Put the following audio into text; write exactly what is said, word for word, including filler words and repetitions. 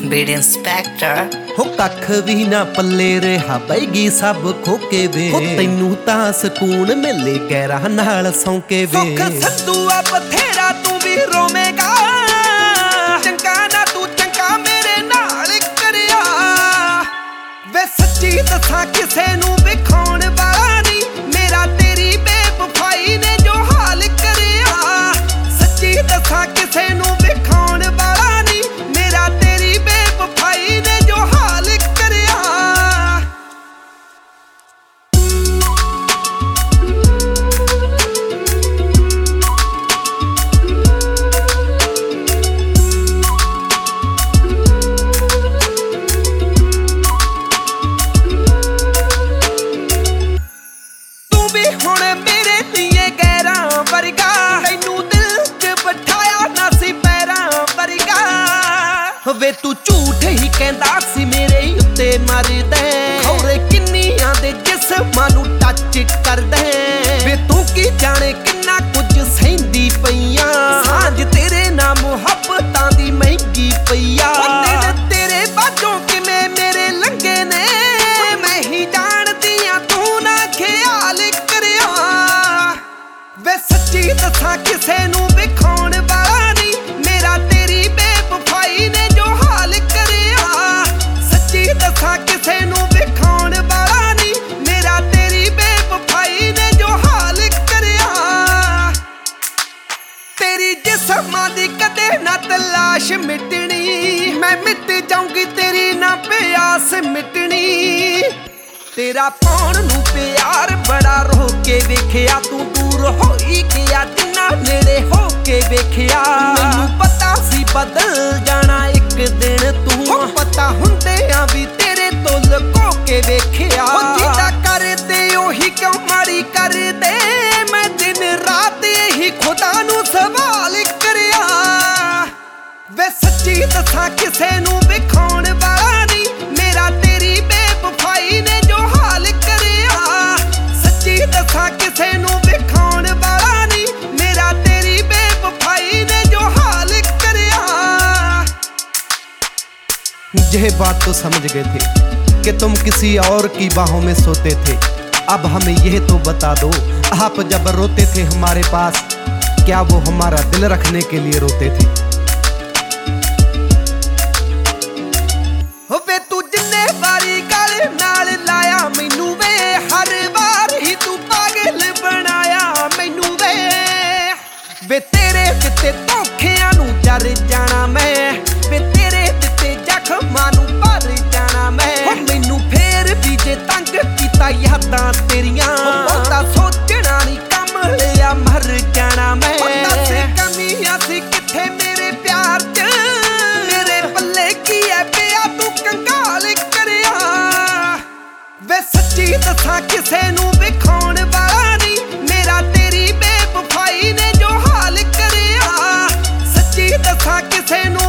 Beed inspector हो कख भी ना पल्ले रहा बैगी सब खोके वे हो तैनू तां सकून मिले गैरा नाल सौंके वे सुख संधुआ बथेरा तू भी रोवेगा चंगा ना तू चंगा मेरे नाल करिया वे सच्ची दसा किसे नू विखाउण वाला नहीं मेरा तेरी बेवफाई ने जो हाल करिया सच्ची दसा किसे नू विखाउण वाला नहीं मेरा तेरी बेवफाई ने जो हाल करिया तू भी हुण मेरे लिए गैरां वर्गा तैनू दिल च बिठाया ना सी पैरां वर्गा वे तू झूठ ही कहंदा सी मेरे उत्ते मरदा खौरे किन्नियां दे जिस्मां नू टच करदा वे तू की जाने किन्ना कुछ सहिंदी पईयां सांझ तेरे नाल मुहब्बतां दी महंगी पईया तेरे बाजों किवें मेरे लंघे ने मैं ही जानदी आ तू ना ख्याल करिया वे सच्ची दसां किसे नू विखाउण वाला नहीं मेरा तेरी बेवफाई ने जो हाल करिया सच्ची दसां किसे नू विखाउण वाला नहीं मेरा तेरी बेवफाई ने जो हाल करिया तेरी जिस्मां दी कदे ना तलाश मिटनी मैं मिट जाऊंगी तेरी ना प्यास मिटनी तेरा पाउण नू प्यार बड़ा रो के वेखिया तू दूर होई गया जिन्ना नेड़े हो के वेखिया मैनू पता सी बदल जाना एक दिन तू पता हुंदियां भी तेरे तो लुको के वेखिया जिदा करदे ओही क्यों माड़ी करदे मैं दिन रात यही खुदा नू सवाल करिया वे सच्ची दसां किसे नू विखाउण वाला नहीं मेरा तेरी बेवफाई ने जो हाल करिया सच्ची दसां किसे नू विखाउण वाला नहीं मेरा तेरी बेवफाई ने जो हाल करिया यह बात तो समझ गए थे कि तुम किसी और की बाहों में सोते थे अब हमें यह तो बता दो आप जब रोते थे हमारे पास क्या वो हमारा दिल रखने के लिए रोते थे वे तू जिन्ने बारी गल नाल लाया मैनू वे हर बार ही तू पागल बनाया मैनू वे वे तेरे दिते धोखियां नू जर जाना मैं वे तेरे दिते जख्मां नू भर जाना मैं मैनू फेर भी जे तंग कीता यादां तेरियां बहुता सोचना नहीं कमलिया मर जाना मैं दस कमियां सी किथे मेरे प्यार च मेरे पल्ले की है पिया तू कंगाल करिया वे सच्ची दसां किसे नू विखाउण वाला नहीं मेरा तेरी बेवफाई ने जो हाल करिया सच्ची दसां किसे नू